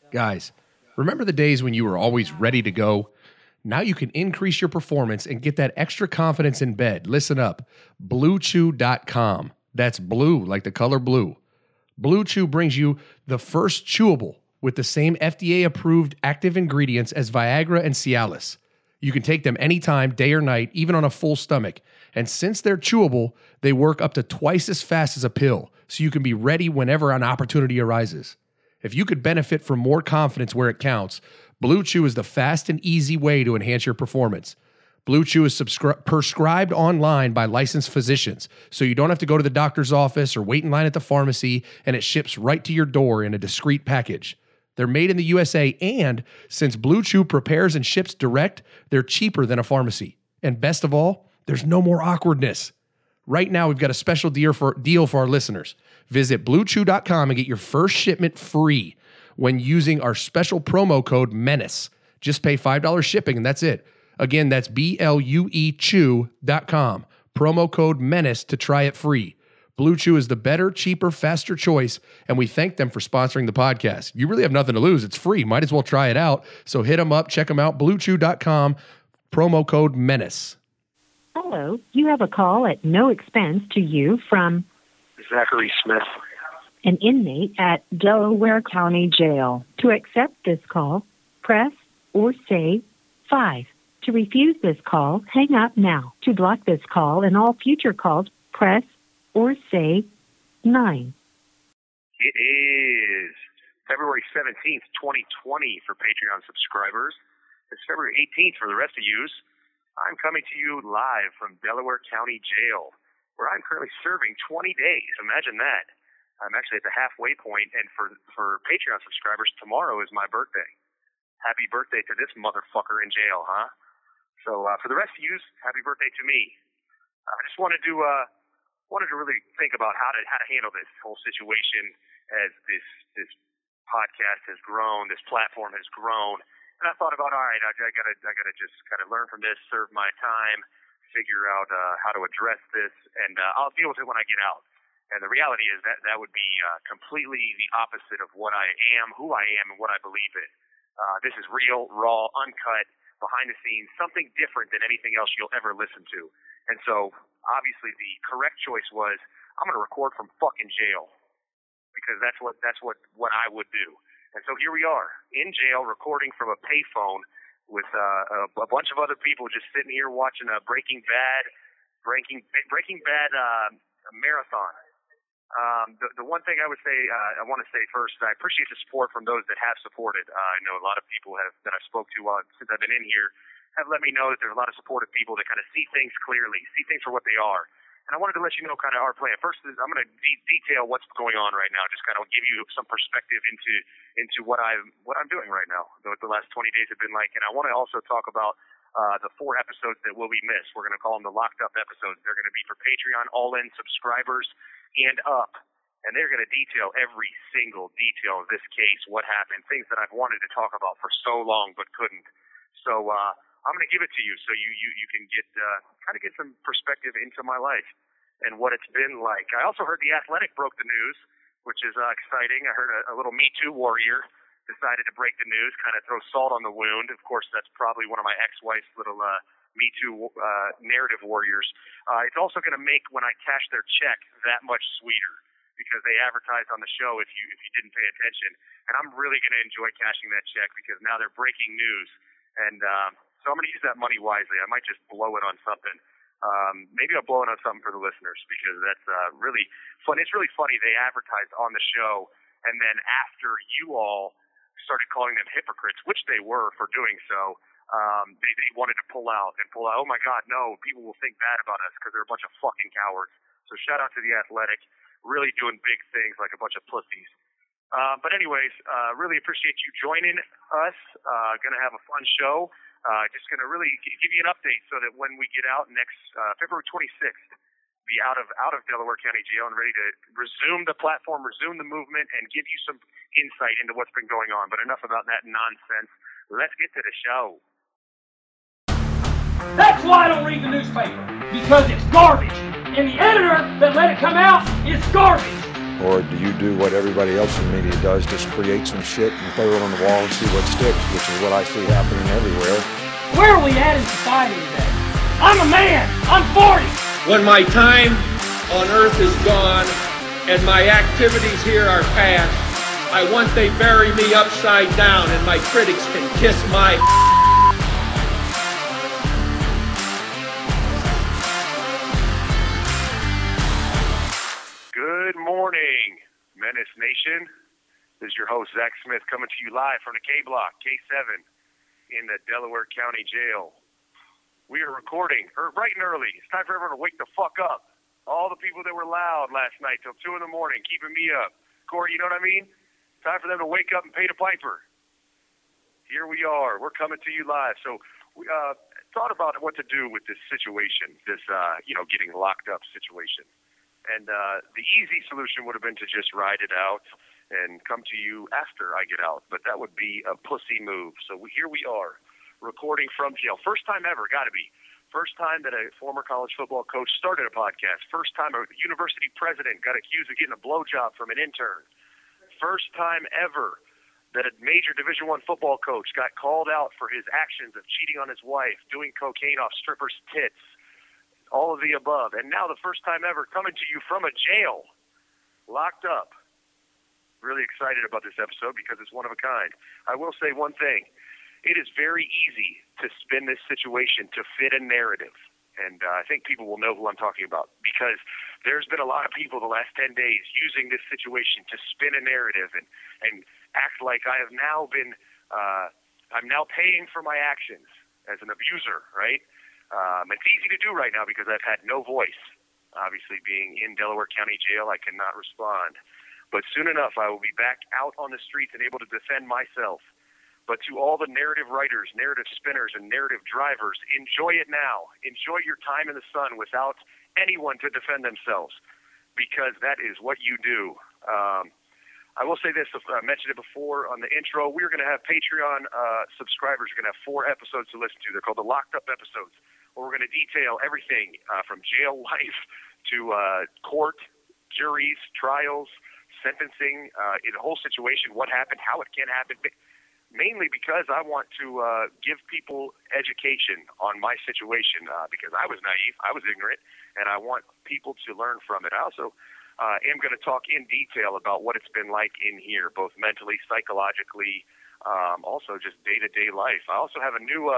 Guys, remember the days when you were always ready to go? Now you can increase your performance and get that extra confidence in bed. Listen up. BlueChew.com. That's blue, like the color blue. Blue Chew brings you the first chewable with the same FDA-approved active ingredients as Viagra and Cialis. You can take them anytime, day or night, even on a full stomach. And since they're chewable, they work up to twice as fast as a pill, so you can be ready whenever an opportunity arises. If you could benefit from more confidence where it counts, Blue Chew is the fast and easy way to enhance your performance. Blue Chew is prescribed online by licensed physicians, so you don't have to go to the doctor's office or wait in line at the pharmacy, and it ships right to your door in a discreet package. They're made in the USA, and since Blue Chew prepares and ships direct, they're cheaper than a pharmacy. And best of all, there's no more awkwardness. Right now, we've got a special deal for our listeners. Visit BlueChew.com and get your first shipment free when using our special promo code MENACE. Just pay $5 shipping, and that's it. Again, that's BLUEChew.com. Promo code MENACE to try it free. Blue Chew is the better, cheaper, faster choice, and we thank them for sponsoring the podcast. You really have nothing to lose. It's free. Might as well try it out. So hit them up. Check them out. BlueChew.com. Promo code MENACE. Hello. You have a call at no expense to you from Zachary Smith, an inmate at Delaware County Jail. To accept this call, press or say 5. To refuse this call, hang up now. To block this call and all future calls, press or say 9. It is February 17th, 2020 for Patreon subscribers. It's February 18th for the rest of yous. I'm coming to you live from Delaware County Jail, where I'm currently serving 20 days. Imagine that. I'm actually at the halfway point, and for Patreon subscribers, tomorrow is my birthday. Happy birthday to this motherfucker in jail, huh? So for the rest of you, happy birthday to me. I just wanted to really think about how to handle this whole situation as this podcast has grown, this platform has grown. And I thought about, all right, I gotta just kind of learn from this, serve my time, figure out how to address this, and I'll deal with it when I get out. And the reality is that would be completely the opposite of what I am, who I am, and what I believe in. This is real, raw, uncut, behind the scenes, something different than anything else you'll ever listen to. And so, obviously, the correct choice was I'm going to record from fucking jail because that's what I would do. And so here we are in jail recording from a payphone with a bunch of other people just sitting here watching a Breaking Bad marathon. The one thing I would say, I want to say first, I appreciate the support from those that have supported. I know a lot of people that I've spoke to since I've been in here have let me know that there's a lot of supportive people that kind of see things clearly, see things for what they are. And I wanted to let you know kind of our plan. First, I'm going to detail what's going on right now, just kind of give you some perspective into what I'm doing right now, what the last 20 days have been like. And I want to also talk about the 4 episodes that will be missed. We're going to call them the locked up episodes. They're going to be for Patreon all-in subscribers and up. And they're going to detail every single detail of this case, what happened, things that I've wanted to talk about for so long but couldn't. So I'm going to give it to you so you can get kind of get some perspective into my life and what it's been like. I also heard The Athletic broke the news, which is exciting. I heard a little Me Too warrior decided to break the news, kind of throw salt on the wound. Of course, that's probably one of my ex-wife's little Me Too narrative warriors. It's also going to make when I cash their check that much sweeter because they advertised on the show if you didn't pay attention. And I'm really going to enjoy cashing that check because now they're breaking news. And so I'm going to use that money wisely. I might just blow it on something. Maybe I'll blow it on something for the listeners because that's really fun. It's really funny. They advertised on the show, and then after you all started calling them hypocrites, which they were for doing so, they wanted to pull out. Oh, my God, no, people will think bad about us because they're a bunch of fucking cowards. So shout out to The Athletic, really doing big things like a bunch of pussies. But anyways, really appreciate you joining us. Going to have a fun show. Just going to really give you an update so that when we get out next February 26th, be out of Delaware County Jail and ready to resume the platform, resume the movement, and give you some insight into what's been going on. But enough about that nonsense. Let's get to the show. That's why I don't read the newspaper, because it's garbage. And the editor that let it come out is garbage. Or do you do what everybody else in media does, just create some shit and throw it on the wall and see what sticks, which is what I see happening everywhere. Where are we at in society today? I'm a man. I'm 40. When my time on earth is gone and my activities here are past, I want they bury me upside down and my critics can kiss my Good morning, Menace Nation. This is your host, Zach Smith, coming to you live from the K Block, K7, in the Delaware County Jail. We are recording bright and early. It's time for everyone to wake the fuck up. All the people that were loud last night till 2 in the morning, keeping me up. Corey, you know what I mean? Time for them to wake up and pay the piper. Here we are. We're coming to you live. So we thought about what to do with this situation, this, getting locked up situation. And the easy solution would have been to just ride it out and come to you after I get out. But that would be a pussy move. So here we are, recording from jail. First time ever, got to be. First time that a former college football coach started a podcast. First time a university president got accused of getting a blowjob from an intern. First time ever that a major Division I football coach got called out for his actions of cheating on his wife, doing cocaine off strippers' tits. All of the above. And now the first time ever coming to you from a jail, locked up. Really excited about this episode because it's one of a kind. I will say one thing. It is very easy to spin this situation to fit a narrative. And I think people will know who I'm talking about because there's been a lot of people the last 10 days using this situation to spin a narrative and act like I have now been, I'm now paying for my actions as an abuser, right? It's easy to do right now because I've had no voice. Obviously, being in Delaware County Jail, I cannot respond. But soon enough, I will be back out on the streets and able to defend myself. But to all the narrative writers, narrative spinners, and narrative drivers, enjoy it now. Enjoy your time in the sun without anyone to defend themselves because that is what you do. I will say this, I mentioned it before on the intro, we're going to have Patreon subscribers. We're going to have 4 episodes to listen to. They're called the Locked Up episodes, where we're going to detail everything from jail life to court, juries, trials, sentencing, the whole situation, what happened, how it can happen, mainly because I want to give people education on my situation because I was naive, I was ignorant, and I want people to learn from it. I also am going to talk in detail about what it's been like in here, both mentally, psychologically, also just day-to-day life. I also have a new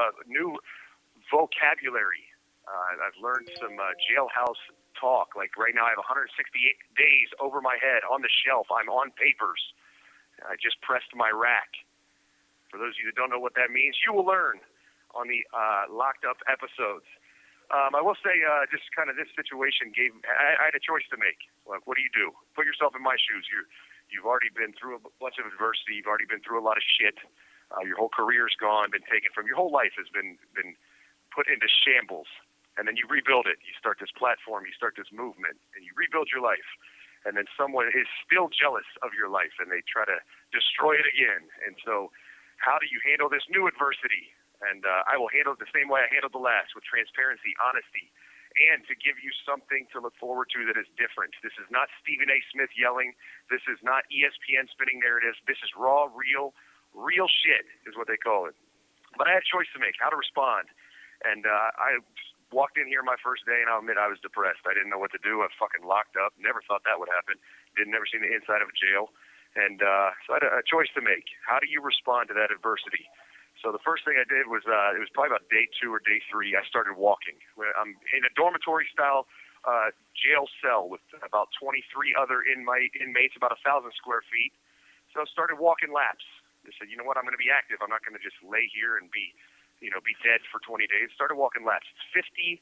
vocabulary. I've learned some jailhouse talk. Like right now I have 168 days over my head on the shelf. I'm on papers. I just pressed my rack. For those of you that don't know what that means, you will learn on the Locked Up episodes. I will say just kind of this situation I had a choice to make. Like, what do you do? Put yourself in my shoes. You've already been through a bunch of adversity. You've already been through a lot of shit. Your whole career's gone, been taken from. Your whole life has been put into shambles. And then you rebuild it. You start this platform. You start this movement. And you rebuild your life. And then someone is still jealous of your life, and they try to destroy it again. And so how do you handle this new adversity? And I will handle it the same way I handled the last, with transparency, honesty, and to give you something to look forward to that is different. This is not Stephen A. Smith yelling. This is not ESPN spinning narratives. This is raw, real shit is what they call it. But I had a choice to make, how to respond. And I walked in here my first day, and I'll admit I was depressed. I didn't know what to do. I was fucking locked up. Never thought that would happen. Never seen the inside of a jail. And so I had a choice to make. How do you respond to that adversity? So the first thing I did was, it was probably about day 2 or day 3, I started walking. I'm in a dormitory-style jail cell with about 23 other inmates, about 1,000 square feet. So I started walking laps. I said, you know what, I'm going to be active. I'm not going to just lay here and be dead for 20 days. Started walking laps. It's 50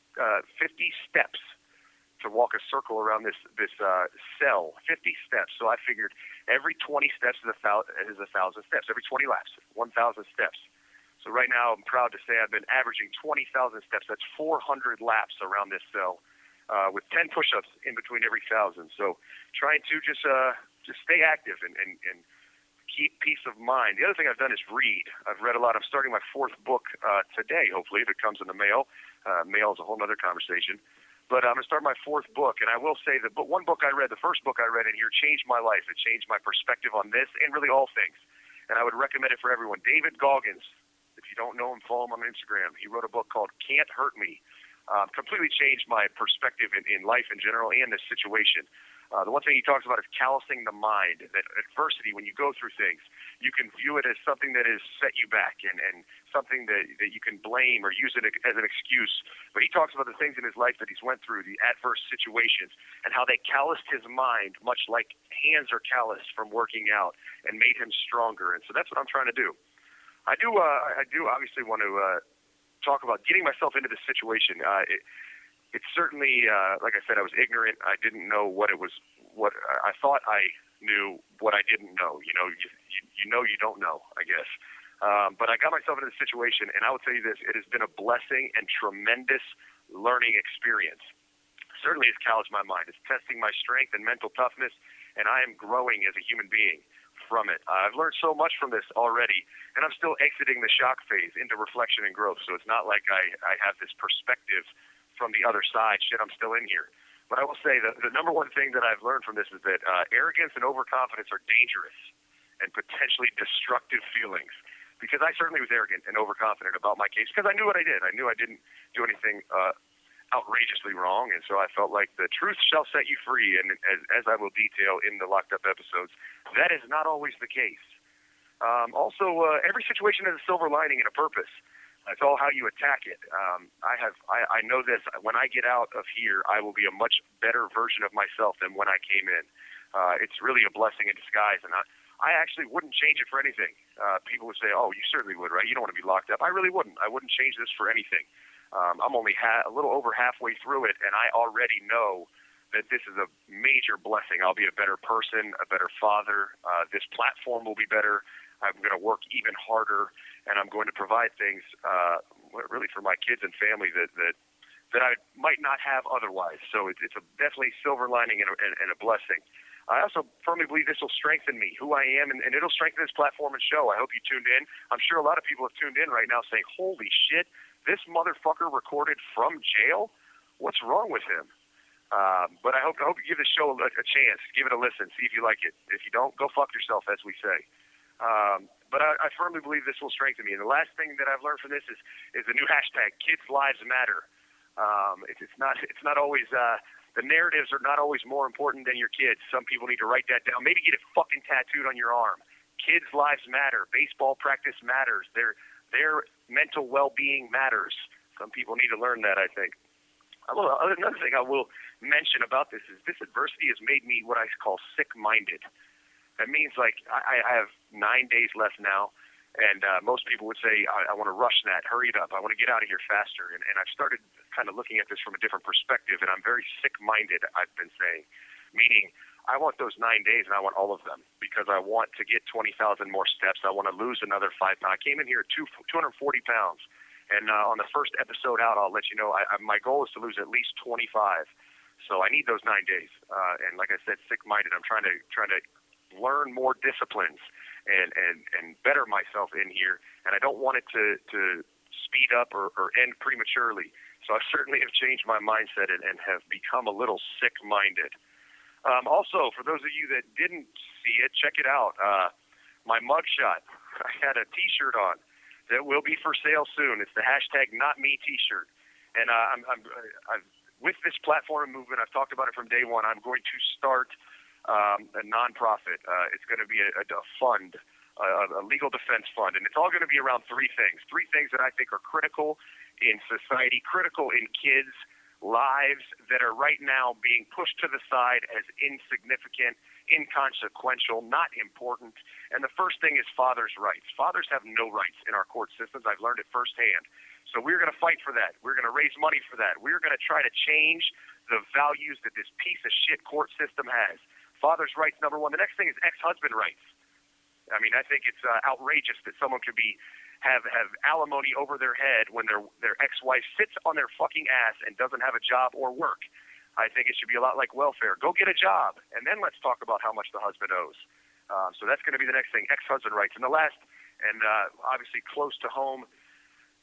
steps to walk a circle around this cell. 50 steps. So I figured every 20 steps is 1,000 steps. Every 20 laps, 1,000 steps. So right now I'm proud to say I've been averaging 20,000 steps. That's 400 laps around this cell with 10 push-ups in between every 1,000. So trying to just stay active and keep peace of mind. The other thing I've done is read. I've read a lot. I'm starting my 4th book today, hopefully, if it comes in the mail. Mail is a whole other conversation. But I'm going to start my 4th book, and I will say that one book I read, the first book I read in here, changed my life. It changed my perspective on this and really all things. And I would recommend it for everyone. David Goggins, if you don't know him, follow him on Instagram. He wrote a book called Can't Hurt Me. Completely changed my perspective in life in general and this situation. The one thing he talks about is callousing the mind, that adversity, when you go through things, you can view it as something that has set you back and something that you can blame or use it as an excuse. But he talks about the things in his life that he's went through, the adverse situations, and how they calloused his mind, much like hands are calloused from working out, and made him stronger. And so that's what I'm trying to do. I do obviously want to talk about getting myself into this situation. It's certainly, like I said, I was ignorant. I didn't know what it was. What I thought I knew, what I didn't know. You know, you don't know, I guess. But I got myself into this situation, and I will tell you this: it has been a blessing and tremendous learning experience. Certainly, it's challenged my mind. It's testing my strength and mental toughness, and I am growing as a human being from it. I've learned so much from this already, and I'm still exiting the shock phase into reflection and growth. So it's not like I have this perspective from the other side. Shit, I'm still in here. But I will say that the number one thing that I've learned from this is that arrogance and overconfidence are dangerous and potentially destructive feelings. Because I certainly was arrogant and overconfident about my case because I knew what I did. I knew I didn't do anything outrageously wrong, and so I felt like the truth shall set you free. And as I will detail in the Locked Up episodes, that is not always the case. Also, every situation has a silver lining and a purpose. It's all how you attack it. I know this. When I get out of here, I will be a much better version of myself than when I came in. It's really a blessing in disguise, and I actually wouldn't change it for anything. People would say, "Oh, you certainly would, right? You don't want to be locked up." I really wouldn't. I wouldn't change this for anything. I'm only a little over halfway through it, and I already know that this is a major blessing. I'll be a better person, a better father. This platform will be better. I'm going to work even harder, and I'm going to provide things really for my kids and family that I might not have otherwise. So it's definitely silver lining and a blessing. I also firmly believe this will strengthen me, who I am, and it'll strengthen this platform and show. I hope you tuned in. I'm sure a lot of people have tuned in right now saying, holy shit, this motherfucker recorded from jail? What's wrong with him? But I hope you give the show a chance. Give it a listen. See if you like it. If you don't, go fuck yourself, as we say. But I firmly believe this will strengthen me. And the last thing that I've learned from this is the new hashtag, Kids Lives Matter. It's not always the narratives are not always more important than your kids. Some people need to write that down. Maybe get it fucking tattooed on your arm. Kids' lives matter. Baseball practice matters. Their mental well-being matters. Some people need to learn that, I think. Another thing I will mention about this is this adversity has made me what I call sick-minded. That means, like, I have 9 days left now, and most people would say, I want to rush that, hurry it up, I want to get out of here faster. And I've started kind of looking at this from a different perspective, and I'm very sick-minded, I've been saying, meaning I want those 9 days, and I want all of them, because I want to get 20,000 more steps. I want to lose another 5 pounds. I came in here at 240 pounds, and on the first episode out, I'll let you know, my goal is to lose at least 25. So I need those 9 days. And like I said, sick-minded, I'm trying to learn more disciplines and better myself in here, and I don't want it to speed up or end prematurely. So I certainly have changed my mindset and have become a little sick-minded. Also, for those of you that didn't see it, check it out. My mugshot. I had a T-shirt on that will be for sale soon. It's the hashtag Not Me T-shirt, and I'm with this platform and movement. I've talked about it from day one. I'm going to start a nonprofit. It's going to be a fund, a legal defense fund, and it's all going to be around three things that I think are critical in society, critical in kids' lives that are right now being pushed to the side as insignificant, inconsequential, not important. And the first thing is fathers' rights. Fathers have no rights in our court systems. I've learned it firsthand. So we're going to fight for that. We're going to raise money for that. We're going to try to change the values that this piece of shit court system has. Father's rights, number one. The next thing is ex-husband rights. I mean, I think it's outrageous that someone could have alimony over their head when their ex-wife sits on their fucking ass and doesn't have a job or work. I think it should be a lot like welfare. Go get a job, and then let's talk about how much the husband owes. So that's going to be the next thing, ex-husband rights. And the last, and obviously close to home,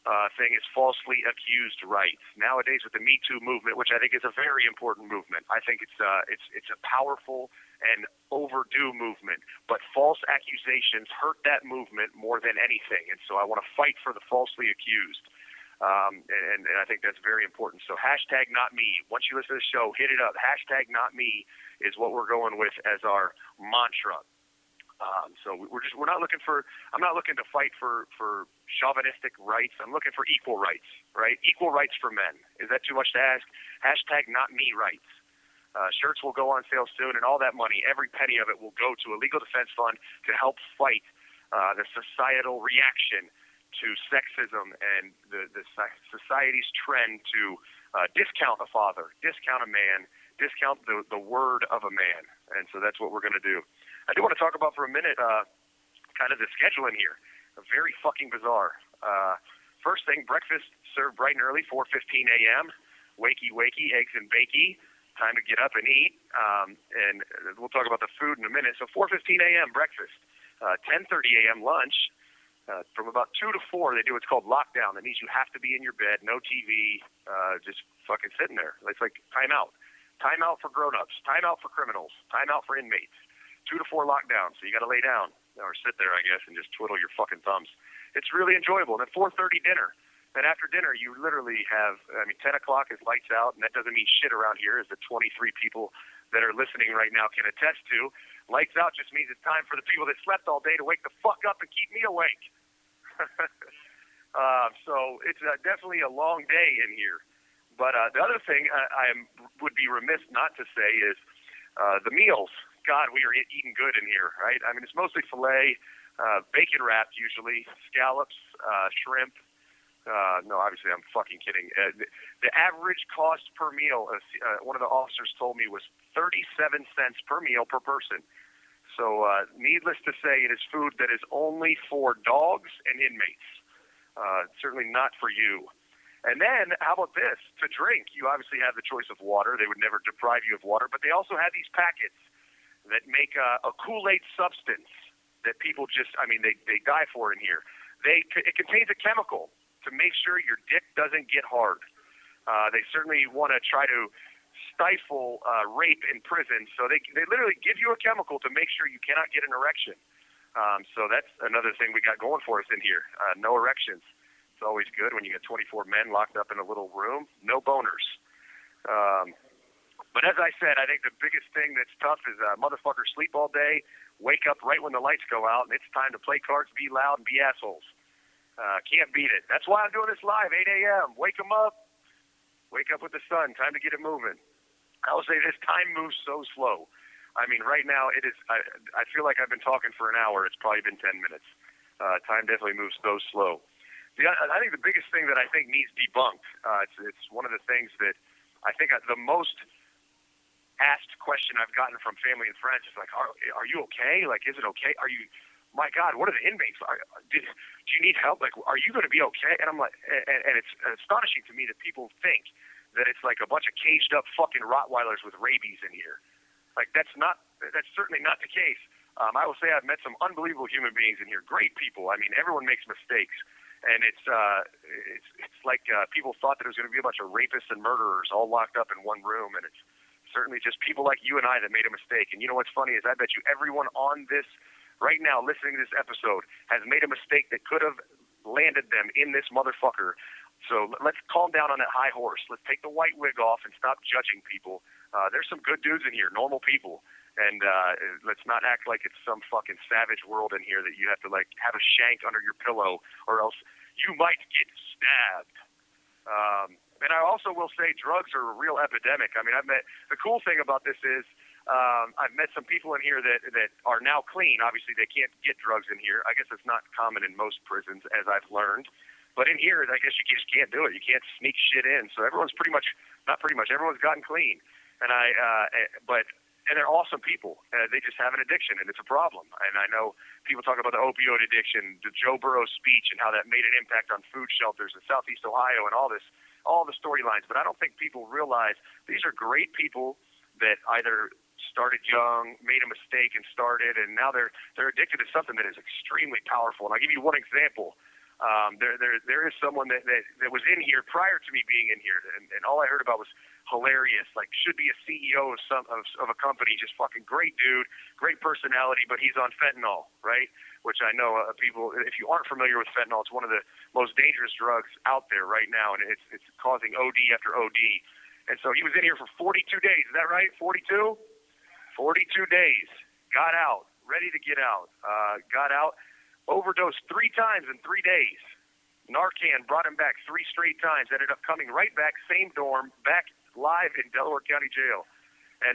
thing is falsely accused rights. Nowadays with the Me Too movement, which I think is a very important movement, I think it's a powerful and overdue movement. But false accusations hurt that movement more than anything, and so I want to fight for the falsely accused. And I think that's very important. So hashtag not me. Once you listen to the show, hit it up. Hashtag not me is what we're going with as our mantra. So we're not looking for. I'm not looking to fight for chauvinistic rights. I'm looking for equal rights, right? Equal rights for men. Is that too much to ask? Hashtag not me rights. Shirts will go on sale soon, and all that money, every penny of it, will go to a legal defense fund to help fight the societal reaction to sexism and the society's trend to discount a father, discount a man, discount the word of a man. And so that's what we're going to do. I do want to talk about for a minute kind of the scheduling here. Very fucking bizarre. First thing, breakfast served bright and early, 4:15 a.m. Wakey, wakey, eggs and bakey. Time to get up and eat. And we'll talk about the food in a minute. So 4:15 a.m. breakfast. 10:30 a.m. lunch. From about 2 to 4, they do what's called lockdown. That means you have to be in your bed, no TV, just fucking sitting there. It's like time out. Time out for grown-ups. Time out for criminals. Time out for inmates. 2 to 4 lockdown, so you got to lay down or sit there, I guess, and just twiddle your fucking thumbs. It's really enjoyable. And at 4:30 dinner. Then after dinner, you literally have, 10 o'clock is lights out, and that doesn't mean shit around here, as the 23 people that are listening right now can attest to. Lights out just means it's time for the people that slept all day to wake the fuck up and keep me awake. So it's definitely a long day in here. But the other thing I would be remiss not to say is the meals. God, we are eating good in here, right? I mean, it's mostly filet, bacon wrapped usually, scallops, shrimp. No, obviously I'm fucking kidding. The average cost per meal, one of the officers told me, was 37 cents per meal per person. So needless to say, it is food that is only for dogs and inmates. Certainly not for you. And then, how about this? To drink, you obviously have the choice of water. They would never deprive you of water, but they also have these packets that make a Kool-Aid substance that people just, they die for in here. It contains a chemical to make sure your dick doesn't get hard. They certainly want to try to stifle rape in prison, so they literally give you a chemical to make sure you cannot get an erection. So that's another thing we got going for us in here. No erections. It's always good when you get 24 men locked up in a little room. No boners. But as I said, I think the biggest thing that's tough is motherfuckers sleep all day, wake up right when the lights go out, and it's time to play cards, be loud, and be assholes. Can't beat it. That's why I'm doing this live, 8 a.m. Wake them up. Wake up with the sun. Time to get it moving. I will say this, time moves so slow. I mean, right now, it is. I feel like I've been talking for an hour. It's probably been 10 minutes. Time definitely moves so slow. I think the biggest thing that I think needs debunked, it's one of the things that I think the most asked question I've gotten from family and friends is like, are you okay? Like, is it okay? My God, what are the inmates? Do you need help? Like, are you going to be okay? And I'm like, and it's astonishing to me that people think that it's like a bunch of caged up fucking Rottweilers with rabies in here. Like, that's certainly not the case. I will say I've met some unbelievable human beings in here. Great people. I mean, everyone makes mistakes. And it's like people thought that it was going to be a bunch of rapists and murderers all locked up in one room, and it's certainly just people like you and I that made a mistake. And you know what's funny is I bet you everyone on this right now listening to this episode has made a mistake that could have landed them in this motherfucker. So let's calm down on that high horse. Let's take the white wig off and stop judging people. There's some good dudes in here, normal people. And let's not act like it's some fucking savage world in here that you have to like have a shank under your pillow or else you might get stabbed. And I also will say drugs are a real epidemic. I mean, the cool thing about this is I've met some people in here that are now clean. Obviously, they can't get drugs in here. I guess it's not common in most prisons, as I've learned. But in here, I guess you just can't do it. You can't sneak shit in. So everyone's everyone's gotten clean. And and they're awesome people. They just have an addiction, and it's a problem. And I know people talk about the opioid addiction, the Joe Burrow speech, and how that made an impact on food shelters in Southeast Ohio and all the storylines. But I don't think people realize these are great people that either started young, made a mistake and started, and now they're addicted to something that is extremely powerful. And I'll give you one example. There is someone that was in here prior to me being in here, and all I heard about was hilarious. Like, should be a CEO of a company, just fucking great dude, great personality, but he's on fentanyl, right? Which I know people, if you aren't familiar with fentanyl, it's one of the most dangerous drugs out there right now, and it's causing OD after OD. And so he was in here for 42 days. Is that right? 42? 42 days. Got out. Ready to get out. Got out. Overdosed 3 times in 3 days. Narcan brought him back 3 straight times. Ended up coming right back, same dorm, back live in Delaware County Jail. And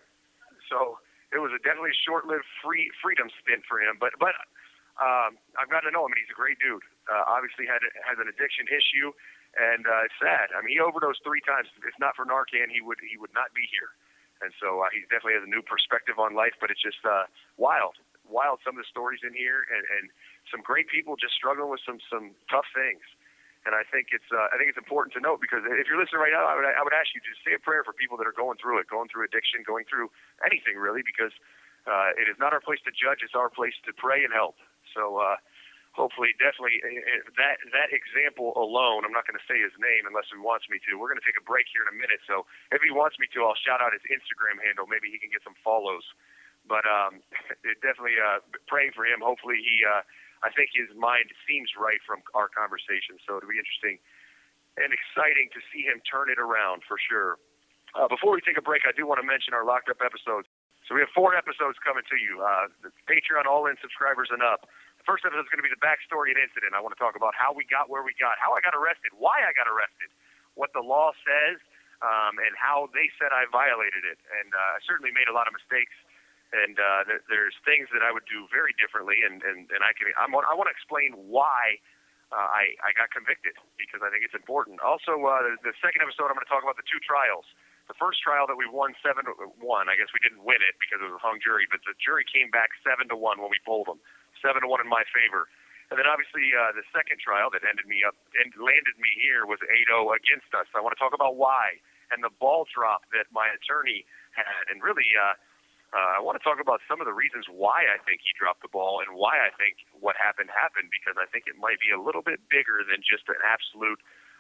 so it was definitely a short-lived freedom stint for him. But I've got to know him, and he's a great dude. Obviously has an addiction issue, and it's sad. I mean, he overdosed 3 times. If not for Narcan, he would not be here. And so he definitely has a new perspective on life, but it's just wild some of the stories in here, and some great people just struggling with some tough things. And I think it's important to note, because if you're listening right now, I would ask you to say a prayer for people that are going through addiction, going through anything really, because it is not our place to judge; it's our place to pray and help. So hopefully, definitely that example alone. I'm not going to say his name unless he wants me to. We're going to take a break here in a minute. So if he wants me to, I'll shout out his Instagram handle. Maybe he can get some follows. But definitely praying for him. Hopefully I think his mind seems right from our conversation. So it'll be interesting and exciting to see him turn it around for sure. Before we take a break, I do want to mention our Locked Up episodes. So we have 4 episodes coming to you. The Patreon all-in subscribers and up. The first episode is going to be the backstory and incident. I want to talk about how we got where we got, how I got arrested, why I got arrested, what the law says, and how they said I violated it. And I certainly made a lot of mistakes. And there's things that I would do very differently, and I want to explain why I got convicted, because I think it's important. Also, the second episode, I'm going to talk about the 2 trials. The first trial that we won 7-1. I guess we didn't win it because it was a hung jury, but the jury came back 7-1 when we polled them, 7-1 in my favor. And then obviously the second trial that ended me up and landed me here was 8-0 against us. I want to talk about why, and the ball drop that my attorney had, and really. I want to talk about some of the reasons why I think he dropped the ball and why I think what happened, because I think it might be a little bit bigger than just an absolute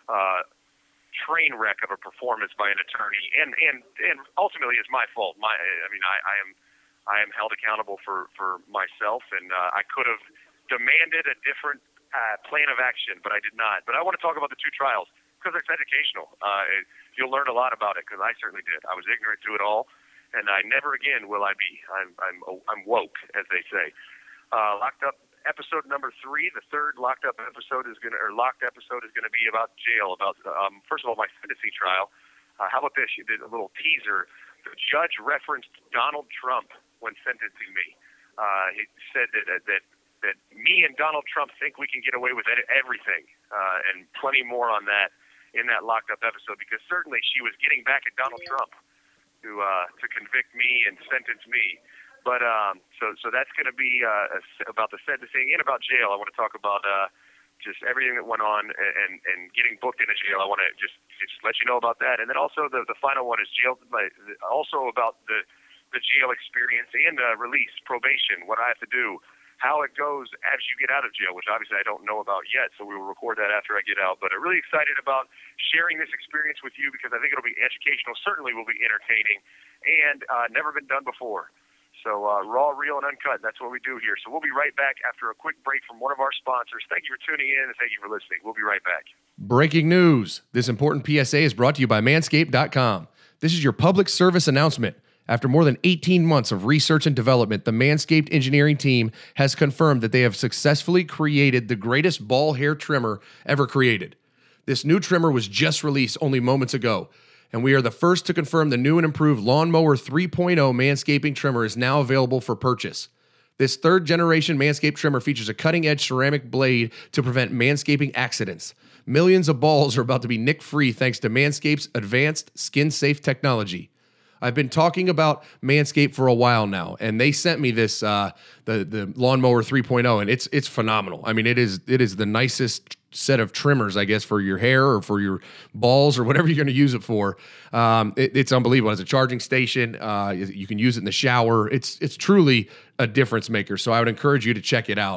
train wreck of a performance by an attorney. And ultimately it's my fault. I am held accountable for myself, and I could have demanded a different plan of action, but I did not. But I want to talk about the 2 trials because it's educational. You'll learn a lot about it, because I certainly did. I was ignorant to it all. And I never again will I be. I'm woke, as they say. Locked Up episode number 3. The third Locked Up episode is locked episode is gonna be about jail. About first of all, my sentencing trial. How about this? You did a little teaser. The judge referenced Donald Trump when sentencing me. He said that me and Donald Trump think we can get away with everything, and plenty more on that in that Locked Up episode, because certainly she was getting back at Donald Trump to convict me and sentence me. But so that's going to be about the sentencing and about jail. I want to talk about just everything that went on and getting booked into jail. I want to just let you know about that. And then also the final one is jail. Also about the jail experience and release, probation, what I have to do, how it goes as you get out of jail, which obviously I don't know about yet, so we will record that after I get out. But I'm really excited about sharing this experience with you, because I think it'll be educational, certainly will be entertaining, and never been done before. So raw, real, and uncut, that's what we do here. So we'll be right back after a quick break from one of our sponsors. Thank you for tuning in, and thank you for listening. We'll be right back. Breaking news. This important PSA is brought to you by Manscaped.com. This is your public service announcement. After more than 18 months of research and development, the Manscaped engineering team has confirmed that they have successfully created the greatest ball hair trimmer ever created. This new trimmer was just released only moments ago, and we are the first to confirm the new and improved Lawnmower 3.0 manscaping trimmer is now available for purchase. This third-generation Manscaped trimmer features a cutting-edge ceramic blade to prevent manscaping accidents. Millions of balls are about to be nick-free thanks to Manscaped's advanced skin-safe technology. I've been talking about Manscaped for a while now, and they sent me this the Lawnmower 3.0, and it's phenomenal. I mean, it is the nicest set of trimmers, I guess, for your hair or for your balls or whatever you're going to use it for. It's unbelievable. It's a charging station. You can use it in the shower. It's truly a difference maker. So I would encourage you to check it out.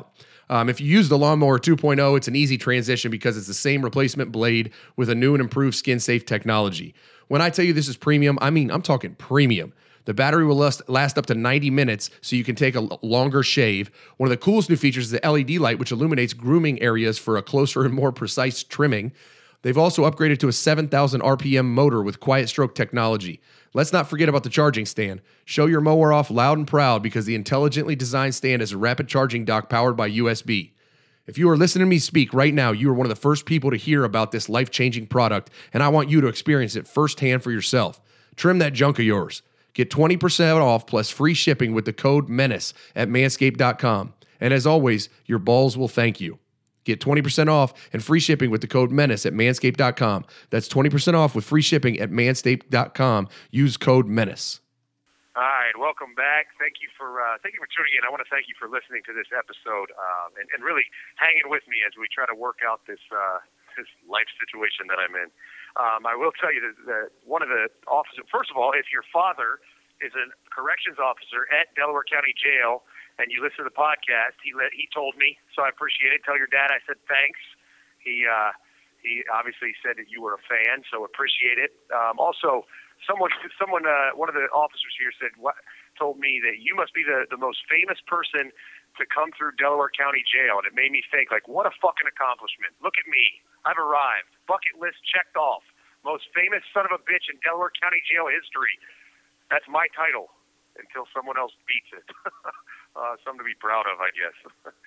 If you use the Lawnmower 2.0, it's an easy transition because it's the same replacement blade with a new and improved skin-safe technology. When I tell you this is premium, I mean I'm talking premium. The battery will last up to 90 minutes, so you can take a longer shave. One of the coolest new features is the LED light, which illuminates grooming areas for a closer and more precise trimming. They've also upgraded to a 7,000 RPM motor with quiet stroke technology. Let's not forget about the charging stand. Show your mower off loud and proud because the intelligently designed stand is a rapid charging dock powered by USB. If you are listening to me speak right now, you are one of the first people to hear about this life-changing product, and I want you to experience it firsthand for yourself. Trim that junk of yours. Get 20% off plus free shipping with the code MENACE at manscaped.com. And as always, your balls will thank you. Get 20% off and free shipping with the code MENACE at manscaped.com. That's 20% off with free shipping at manscaped.com. Use code MENACE. All right, welcome back. Thank you for tuning in. I want to thank you for listening to this episode and really hanging with me as we try to work out this life situation that I'm in. I will tell you that one of the officers, first of all, if your father is a corrections officer at Delaware County Jail and you listen to the podcast, he told me, so I appreciate it. Tell your dad I said thanks. He obviously said that you were a fan, so appreciate it. Also, someone, one of the officers here told me that you must be the most famous person to come through Delaware County Jail, and it made me think, like, what a fucking accomplishment. Look at me. I've arrived. Bucket list checked off. Most famous son of a bitch in Delaware County Jail history. That's my title until someone else beats it. Something to be proud of, I guess.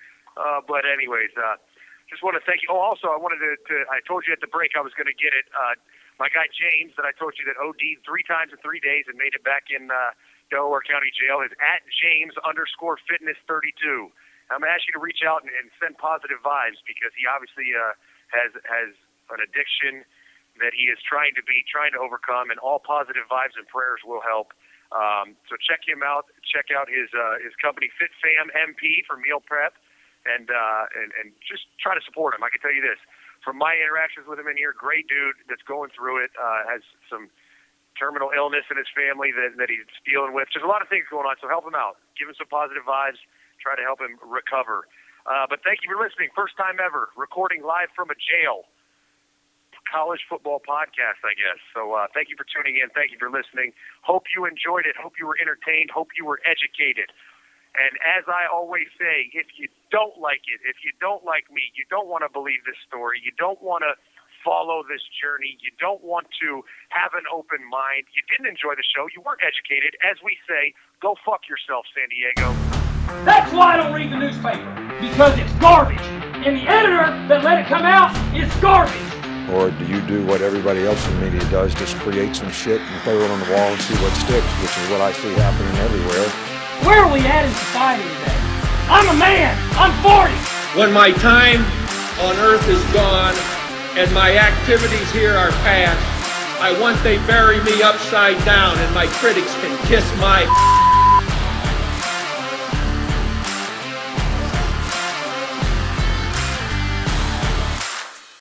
But anyways, just want to thank you. Oh, also, I wanted to I told you at the break I was going to get it. My guy James, that I told you that OD'd 3 times in 3 days and made it back in Delaware County Jail, is at James_Fitness32. I'm going to ask you to reach out and send positive vibes because he obviously has an addiction that he is trying to overcome, and all positive vibes and prayers will help. So check him out. Check out his company, FitFam MP, for meal prep, and just try to support him. I can tell you this, from my interactions with him in here, great dude that's going through it, has some terminal illness in his family that he's dealing with. There's a lot of things going on, so help him out. Give him some positive vibes. Try to help him recover. But thank you for listening. First time ever, recording live from a jail. College football podcast, I guess. So thank you for tuning in. Thank you for listening. Hope you enjoyed it. Hope you were entertained. Hope you were educated. And as I always say, if you don't like it, if you don't like me, you don't want to believe this story, you don't want to follow this journey, you don't want to have an open mind, you didn't enjoy the show, you weren't educated, as we say, go fuck yourself, San Diego. That's why I don't read the newspaper, because it's garbage. And the editor that let it come out is garbage. Or do you do what everybody else in the media does, just create some shit and throw it on the wall and see what sticks, which is what I see happening everywhere. Where are we at in society today? I'm a man. I'm 40. When my time on earth is gone and my activities here are past, I want they bury me upside down and my critics can kiss my